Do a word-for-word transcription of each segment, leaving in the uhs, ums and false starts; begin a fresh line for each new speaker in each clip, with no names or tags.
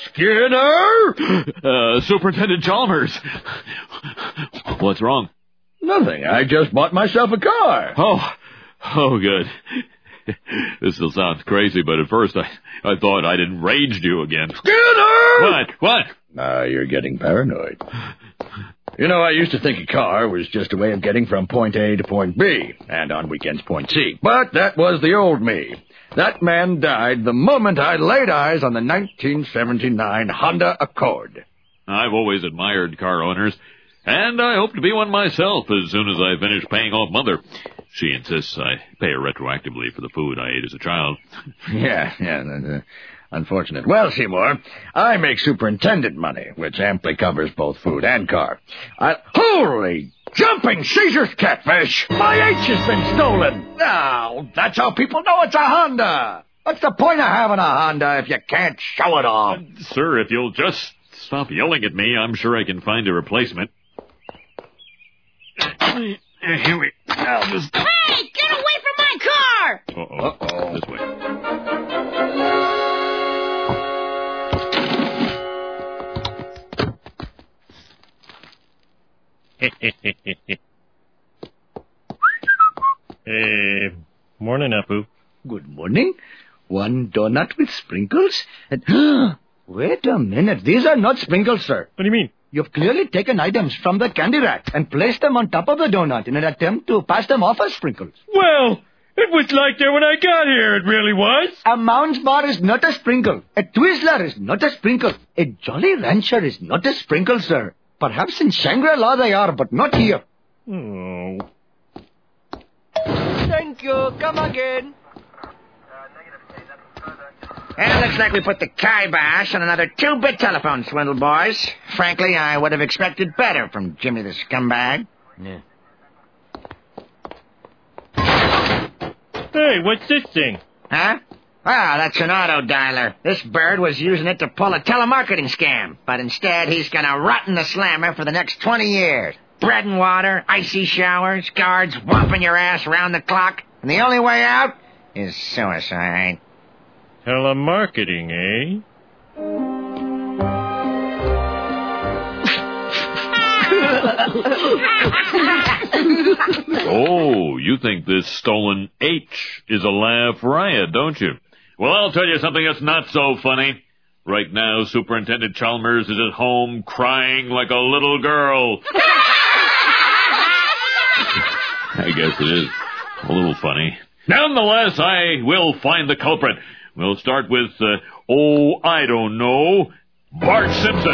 Skinner!
Uh, Superintendent Chalmers. What's wrong?
Nothing. I just bought myself a car.
Oh, oh, good. This still sounds crazy, but at first I, I thought I'd enraged you again.
Skinner!
What? What?
Ah, uh, you're getting paranoid. You know, I used to think a car was just a way of getting from point A to point B, and on weekends point C. But that was the old me. That man died the moment I laid eyes on the nineteen seventy-nine Honda Accord.
I've always admired car owners, and I hope to be one myself as soon as I finish paying off Mother. She insists I pay her retroactively for the food I ate as a child.
Yeah, yeah, uh, unfortunate. Well, Seymour, I make superintendent money, which amply covers both food and car. I... Holy jumping Caesar's catfish! My H has been stolen! Now, that's how people know it's a Honda! What's the point of having a Honda if you can't show it off?
Uh, sir, if you'll just stop yelling at me, I'm sure I can find a replacement. Here we I'll just...
Hey, get away from my car!
Uh-oh. Uh-oh. This way.
Hey, morning, Apu.
Good morning. One donut with sprinkles? And, wait a minute. These are not sprinkles, sir.
What do you mean?
You've clearly taken items from the candy rack and placed them on top of the donut in an attempt to pass them off as sprinkles.
Well, it was like that when I got here. It really was.
A Mounds Bar is not a sprinkle. A Twizzler is not a sprinkle. A Jolly Rancher is not a sprinkle, sir. Perhaps in Shangri-La they are, but not here.
Oh.
Thank you. Come again.
Well, looks like we put the kibosh on another two-bit telephone swindle, boys. Frankly, I would have expected better from Jimmy the scumbag.
Yeah.
Hey, what's this thing?
Huh? Ah, that's an auto dialer. This bird was using it to pull a telemarketing scam, but instead he's gonna rot in the slammer for the next twenty years. Bread and water, icy showers, guards whopping your ass round the clock, and the only way out is suicide.
Telemarketing, eh?
Oh, you think this stolen H is a laugh riot, don't you? Well, I'll tell you something that's not so funny. Right now, Superintendent Chalmers is at home crying like a little girl. I guess it is a little funny. Nonetheless, I will find the culprit. We'll start with, uh, oh, I don't know, Bart Simpson.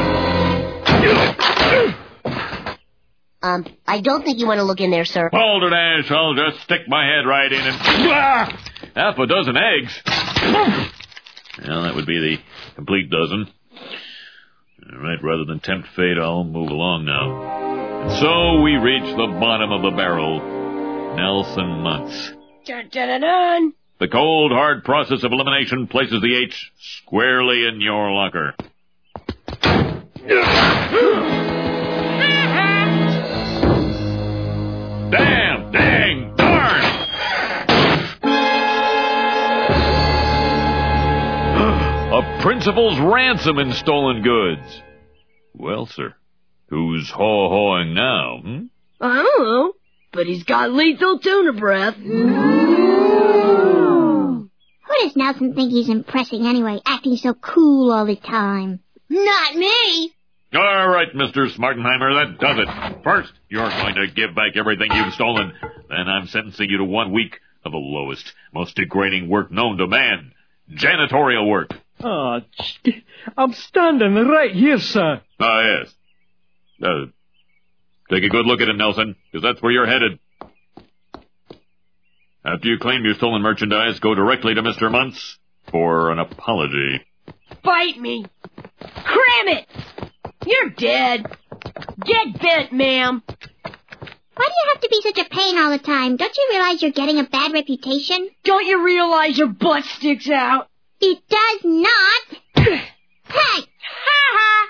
Um, I don't think you want to look in there, sir.
Hold it, Ash. I'll just stick my head right in and... Ah! Half a dozen eggs. Well, that would be the complete dozen. All right, rather than tempt fate, I'll move along now. And so we reach the bottom of the barrel. Nelson Muntz.
Dun, dun, dun, dun.
The cold, hard process of elimination places the H squarely in your locker. Damn! Dang! Darn! A principal's ransom in stolen goods. Well, sir, who's haw-hawing now, hmm?
I don't know, but he's got lethal tuna breath.
Who does Nelson think he's impressing anyway, acting so cool all the time?
Not me.
All right, Mister Smartenheimer, that does it. First, you're going to give back everything you've stolen. Then I'm sentencing you to one week of the lowest, most degrading work known to man. Janitorial work.
Oh, I'm standing right here, sir.
Ah, yes. Uh, take a good look at it, Nelson, because that's where you're headed. After you claim your stolen merchandise, go directly to Mister Muntz for an apology.
Bite me. Cram it. You're dead. Get bent, ma'am.
Why do you have to be such a pain all the time? Don't you realize you're getting a bad reputation?
Don't you realize your butt sticks out?
It does not. Hey!
Ha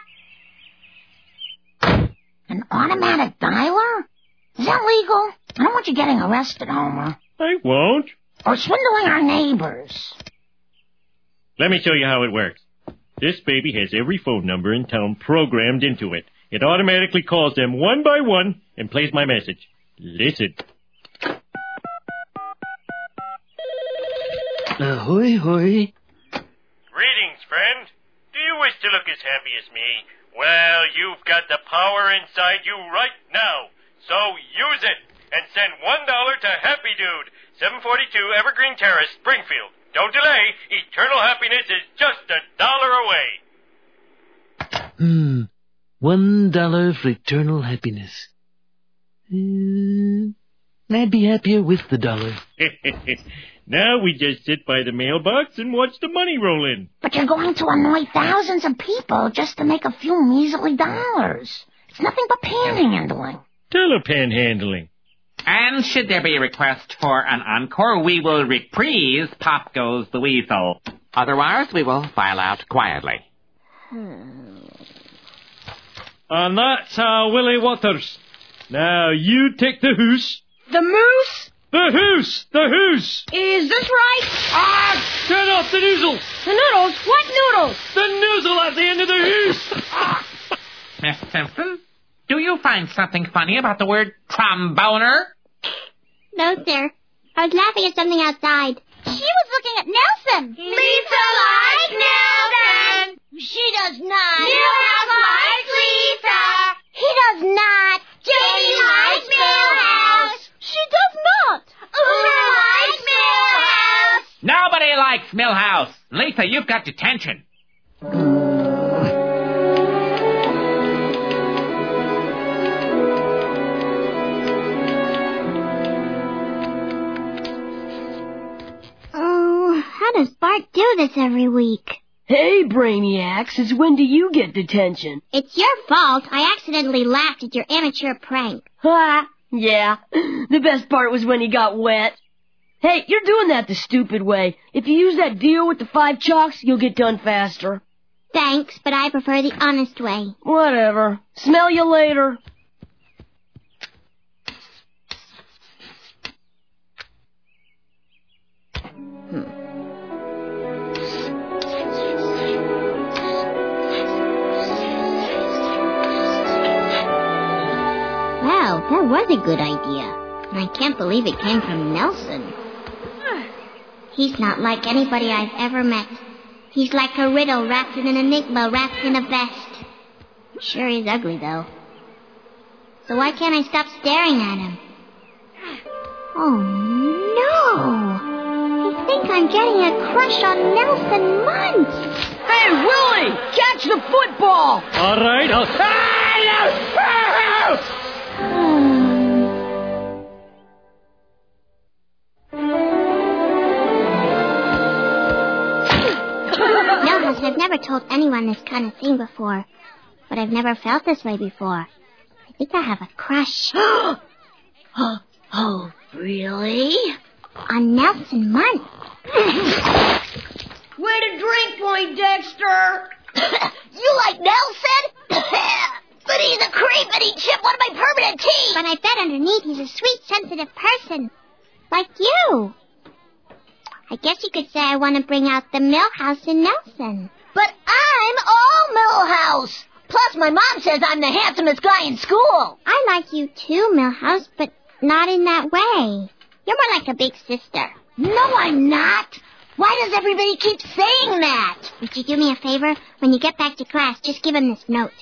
ha! An automatic dialer? Is that legal? I don't want you getting arrested, Homer.
I won't.
Or swindling our neighbors.
Let me show you how it works. This baby has every phone number in town programmed into it. It automatically calls them one by one and plays my message. Listen. Ahoy, hoy. Greetings, friend. Do you wish to look as happy as me? Well, you've got the power inside you right now. So use it and send one dollar to Happy Dude, seven forty-two Evergreen Terrace, Springfield. Don't delay. Eternal happiness is just a dollar away.
Hmm. One dollar for eternal happiness. Uh, I'd be happier with the dollar.
Now we just sit by the mailbox and watch the money roll in.
But you're going to annoy thousands of people just to make a few measly dollars. It's nothing but panhandling.
Telepanhandling.
And should there be a request for an encore, we will reprise Pop Goes the Weasel. Otherwise, we will file out quietly.
And that's how Willie Waters. Now you take the hoose.
The moose?
The hoose! The hoose!
Is this right?
Ah! Turn off the noozle!
The noodles? What noodles?
The noozle at the end of the hoose!
Miss Simpson, do you find something funny about the word tromboner?
No, sir. I was laughing at something outside.
She was looking at Nelson.
Lisa likes Nelson.
She does not.
Millhouse likes Lisa.
He does not.
Jamie likes Millhouse.
She does not.
Uma likes Millhouse.
Nobody likes Millhouse. Lisa, you've got detention.
Oh, how does Bart do this every week?
Hey, Brainiac, since when do you get detention?
It's your fault. I accidentally laughed at your amateur prank.
Ha! Yeah, the best part was when he got wet. Hey, you're doing that the stupid way. If you use that deal with the five chalks, you'll get done faster.
Thanks, but I prefer the honest way.
Whatever. Smell you later.
Wow, that was a good idea. And I can't believe it came from Nelson. He's not like anybody I've ever met. He's like a riddle wrapped in an enigma wrapped in a vest. Sure is ugly, though. So why can't I stop staring at him? Oh, no! I think I'm getting a crush on Nelson Muntz.
Hey, Willie! Catch the football!
All right, I'll...
Millhouse, I've never told anyone this kind of thing before, but I've never felt this way before. I think I have a crush.
oh, oh, really?
On Nelson Muntz.
Way to drink, Poindexter!
You like Nelson? But he's a creep and he chipped one of my permanent teeth.
But I bet underneath he's a sweet, sensitive person. Like you. I guess you could say I want to bring out the Millhouse in Nelson.
But I'm all Millhouse. Plus, my mom says I'm the handsomest guy in school.
I like you too, Millhouse, but not in that way. You're more like a big sister.
No, I'm not. Why does everybody keep saying that?
Would you do me a favor? When you get back to class, just give him this note.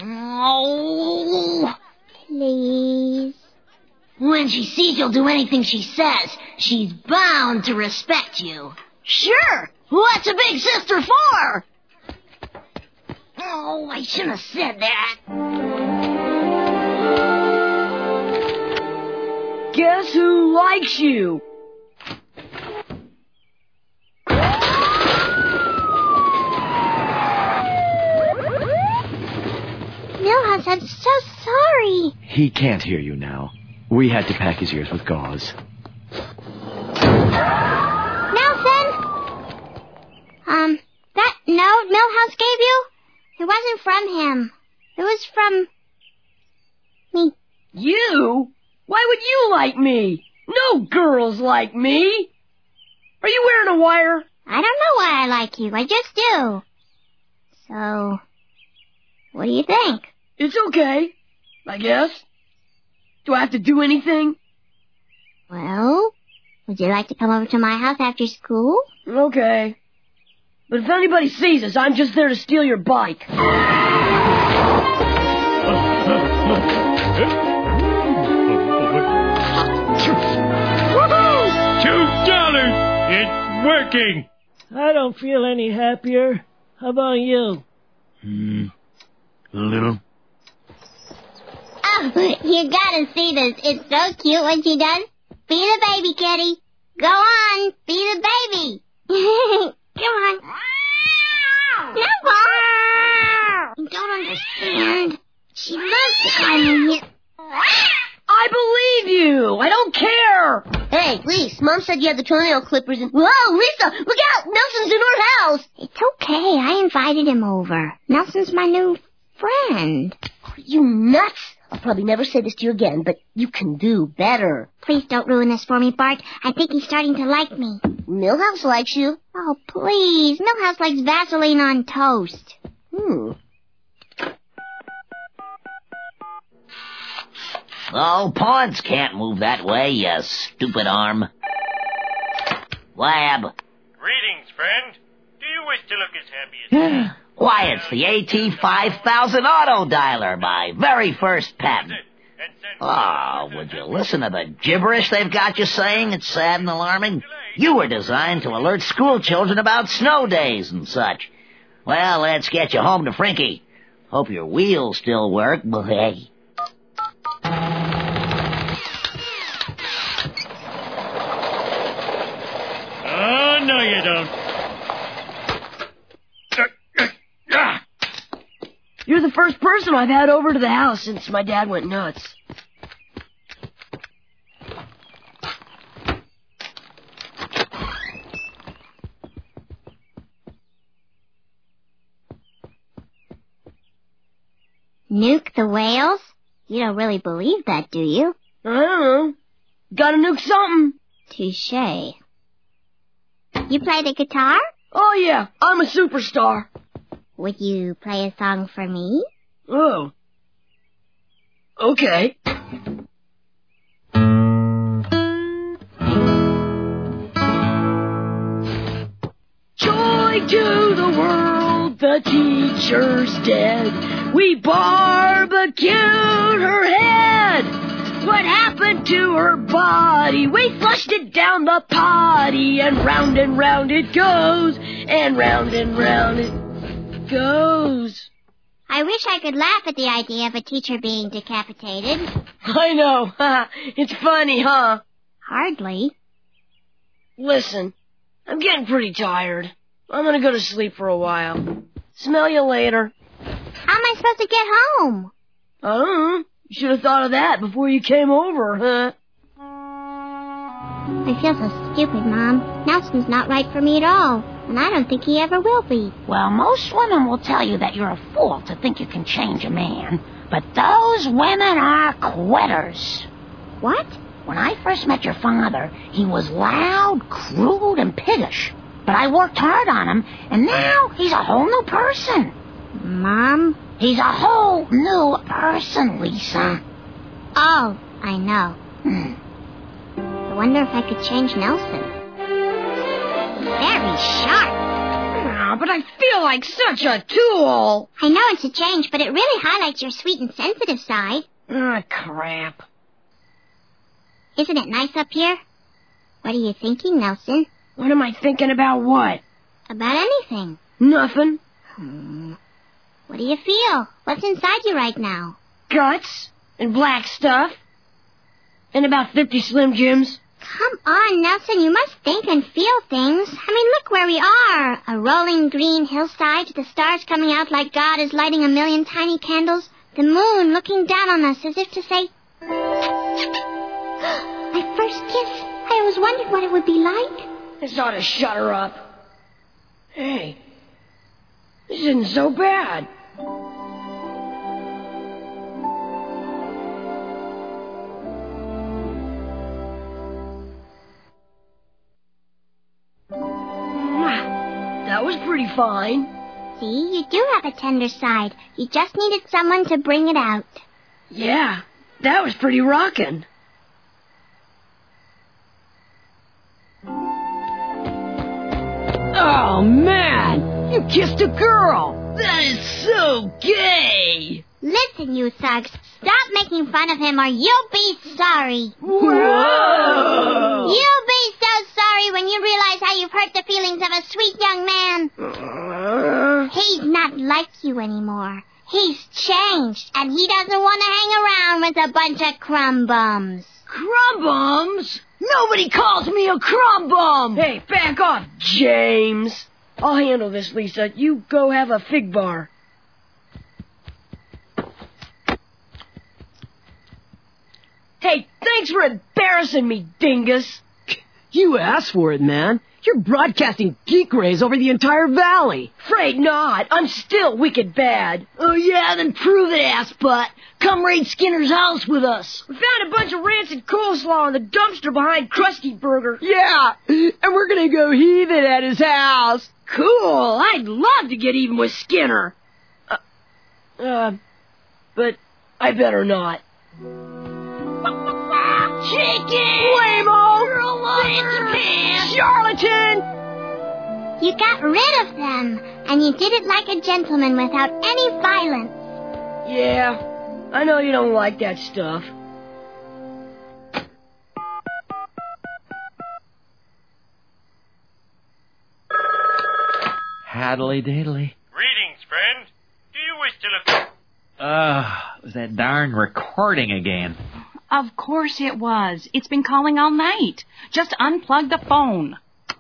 Oh.
Please.
When she sees you'll do anything she says, she's bound to respect you. Sure. What's a big sister for? Oh, I shouldn't have said that.
Guess who likes you?
Millhouse, I'm so sorry.
He can't hear you now. We had to pack his ears with gauze.
Nelson? Um, that note Millhouse gave you? It wasn't from him. It was from... me.
You? Why would you like me? No girls like me. Are you wearing a wire?
I don't know why I like you. I just do. So, what do you think?
It's okay, I guess. Do I have to do anything?
Well, would you like to come over to my house after school?
Okay. But if anybody sees us, I'm just there to steal your bike.
Two dollars! It's working!
I don't feel any happier. How about you?
Hmm. A little.
Oh, you gotta see this. It's so cute when she does. Be the baby, kitty. Go on, be the baby. Come on. Never. You don't understand. She loves to climb in here.
I believe you. I don't care.
Hey, Lise, Mom said you had the toenail clippers and... Whoa, Lisa, look out! Nelson's in our house!
It's okay. I invited him over. Nelson's my new friend.
Are you nuts? I'll probably never say this to you again, but you can do better.
Please don't ruin this for me, Bart. I think he's starting to like me.
Milhouse likes you.
Oh, please. Milhouse likes Vaseline on toast.
Hmm.
Oh, pawns can't move that way, you stupid arm. Lab.
Greetings, friend. Do you wish to look as happy as me?
Why, it's the A T five thousand auto dialer, my very first patent. Oh, would you listen to the gibberish they've got you saying? It's sad and alarming. You were designed to alert school children about snow days and such. Well, let's get you home to Frinky. Hope your wheels still work, but hey.
Oh, no you don't.
You're the first person I've had over to the house since my dad went nuts.
Nuke the whales? You don't really believe that, do you?
I don't know. Gotta nuke something.
Touché. You play the guitar?
Oh, yeah. I'm a superstar.
Would you play a song for me?
Oh. Okay. Joy to the world, the teacher's dead. We barbecued her head. What happened to her body? We flushed it down the potty, and round and round it goes, and round and round it goes.
I wish I could laugh at the idea of a teacher being decapitated.
I know. It's funny, huh?
Hardly.
Listen, I'm getting pretty tired. I'm gonna go to sleep for a while. Smell you later.
How am I supposed to get home?
I don't know. You should have thought of that before you came over, huh?
I feel so stupid, Mom. Nelson's not right for me at all, and I don't think he ever will be.
Well, most women will tell you that you're a fool to think you can change a man, but those women are quitters.
What?
When I first met your father, he was loud, crude, and piggish. But I worked hard on him, and now he's a whole new person.
Mom?
He's a whole new person, Lisa.
Oh, I know.
Hmm.
I wonder if I could change Nelson. Very sharp.
Oh, but I feel like such a tool.
I know it's a change, but it really highlights your sweet and sensitive side.
Ah, crap.
Isn't it nice up here? What are you thinking, Nelson?
What am I thinking about what?
About anything.
Nothing.
Hmm. What do you feel? What's inside you right now?
Guts and black stuff. And about fifty Slim Jims.
Come on, Nelson, you must think and feel things. I mean, look where we are. A rolling green hillside, the stars coming out like God is lighting a million tiny candles. The moon looking down on us as if to say... My first kiss. I always wondered what it would be like.
This ought to shut her up. Hey, this isn't so bad. That was pretty fine.
See, you do have a tender side. You just needed someone to bring it out.
Yeah, that was pretty rockin'. Oh, man! You kissed a girl! That is so gay!
Listen, you thugs. Stop making fun of him or you'll be sorry.
Whoa!
You'll be so sorry when you realize how you've hurt the feelings of a sweet young man.
Uh...
He's not like you anymore. He's changed, and he doesn't want to hang around with a bunch of crumb bums.
Crumb bums? Nobody calls me a crumb bum! Hey, back off, James. I'll handle this, Lisa. You go have a fig bar. Hey, thanks for embarrassing me, dingus. You asked for it, man. You're broadcasting geek rays over the entire valley. Afraid not. I'm still wicked bad. Oh, yeah, then prove it, ass butt. Come raid Skinner's house with us. We found a bunch of rancid coleslaw in the dumpster behind Krusty Burger. Yeah, and we're gonna go heave it at his house. Cool. I'd love to get even with Skinner. Uh, uh but I better not. Chicken! Lame-o! Girl lover! Charlatan!
You got rid of them, and you did it like a gentleman without any violence.
Yeah, I know you don't like that stuff.
Haddly-diddly.
Greetings, friend. Do you wish to look...
Ah, uh, it was that darn recording again.
Of course it was. It's been calling all night. Just unplug the phone.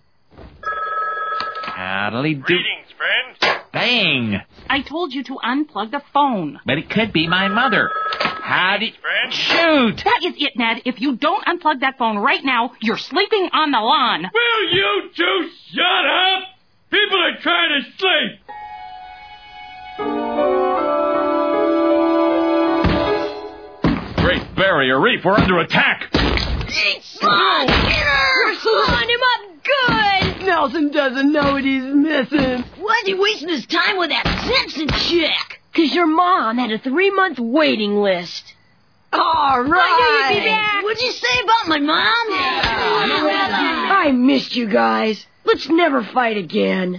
Haddly-do...
Greetings, friend.
Bang!
I told you to unplug the phone.
But it could be my mother. How do you...
Friend.
Shoot!
That is it, Ned. If you don't unplug that phone right now, you're sleeping on the lawn.
Will you two shut up? People are trying to sleep.
Great Barrier Reef, we're under attack.
Run, Run him up good! Nelson doesn't know what he's missing. Why's he wasting his time with that Simpson chick? Because your mom had a three-month waiting list. All right. I knew you'd be back. What'd you say about my mom? Yeah. I missed you guys. Let's never fight again.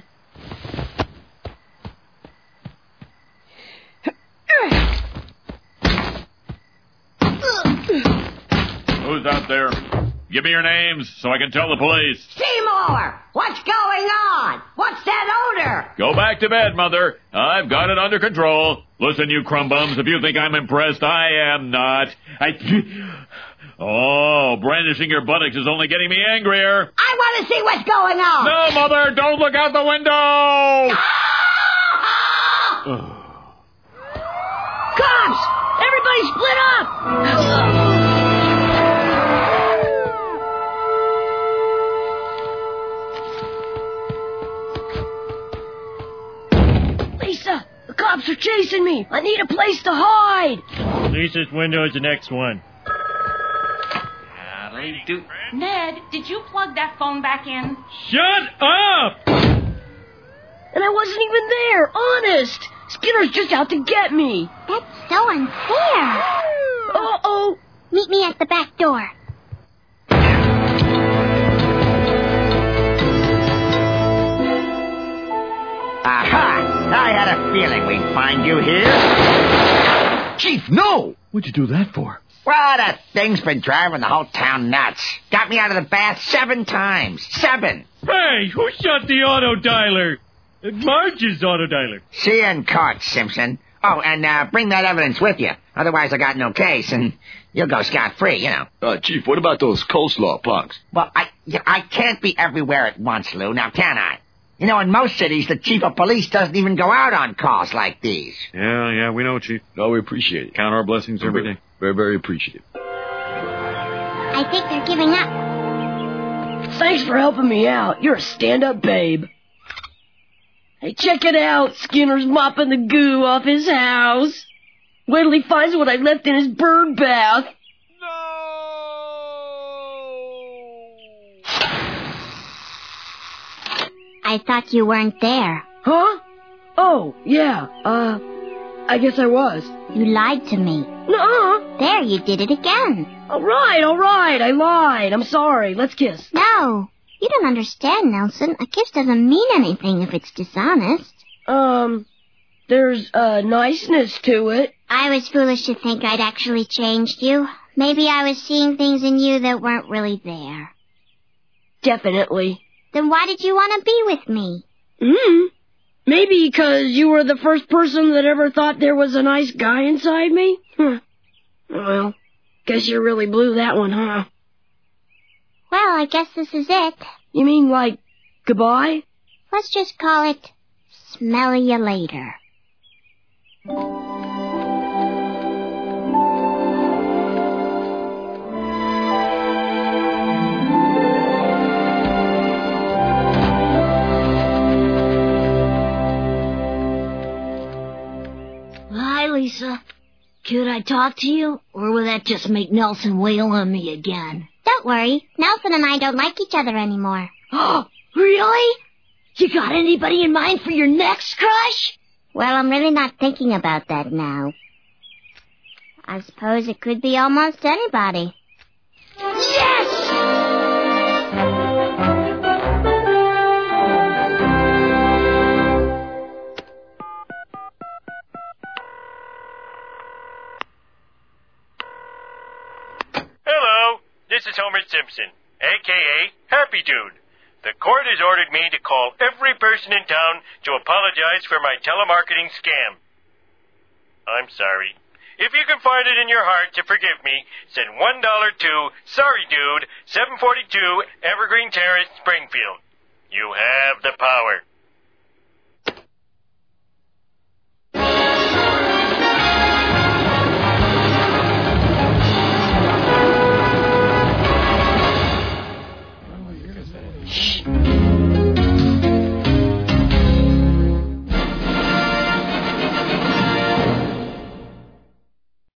Who's out there? Give me your names so I can tell the police.
Seymour! What's going on? What's that odor?
Go back to bed, Mother. I've got it under control. Listen, you crumb bums, if you think I'm impressed, I am not. I... Oh, brandishing your buttocks is only getting me angrier.
I want to see what's going on.
No, Mother, don't look out the window!
Cops! Everybody split up! Lisa, the cops are chasing me. I need a place to hide.
Lisa's window is the next one.
Do...
Ned, did you plug that phone back in?
Shut up!
And I wasn't even there, honest. Skinner's just out to get me.
That's so unfair.
Uh-oh.
Meet me at the back door.
Aha! I had a feeling we'd find you here.
Chief, no! What'd you do that for?
Well, that thing's been driving the whole town nuts. Got me out of the bath seven times. Seven.
Hey, who shot the auto dialer? Marge's auto dialer.
See you in court, Simpson. Oh, and uh, bring that evidence with you. Otherwise, I got no case, and you'll go scot-free, you know.
Uh, Chief, what about those coleslaw punks?
Well, I, I can't be everywhere at once, Lou, now can I? You know, in most cities, the chief of police doesn't even go out on calls like these.
Yeah, yeah, we know, Chief.
No, we appreciate it.
Count our blessings every day.
Very, very appreciative.
I think they're giving up.
Thanks for helping me out. You're a stand-up babe. Hey, check it out. Skinner's mopping the goo off his house. Wait till he finds what I left in his bird bath.
I thought you weren't there.
Huh? Oh, yeah, uh, I guess I was.
You lied to me.
Nuh-uh.
There, you did it again.
All right, all right, I lied. I'm sorry. Let's kiss.
No, you don't understand, Nelson. A kiss doesn't mean anything if it's dishonest.
Um, there's, uh, niceness to it.
I was foolish to think I'd actually changed you. Maybe I was seeing things in you that weren't really there.
Definitely.
Then why did you want to be with me?
Hmm. Maybe because you were the first person that ever thought there was a nice guy inside me? Huh. Well, guess you really blew that one, huh?
Well, I guess this is it.
You mean like goodbye?
Let's just call it smell you later.
Hi, Lisa. Could I talk to you, or will that just make Nelson wail on me again?
Don't worry. Nelson and I don't like each other anymore.
Oh, really? You got anybody in mind for your next crush?
Well, I'm really not thinking about that now. I suppose it could be almost anybody.
Yes!
Hello, this is Homer Simpson, a k a. Happy Dude. The court has ordered me to call every person in town to apologize for my telemarketing scam. I'm sorry. If you can find it in your heart to forgive me, send one dollar to Sorry Dude, seven forty-two Evergreen Terrace, Springfield. You have the power.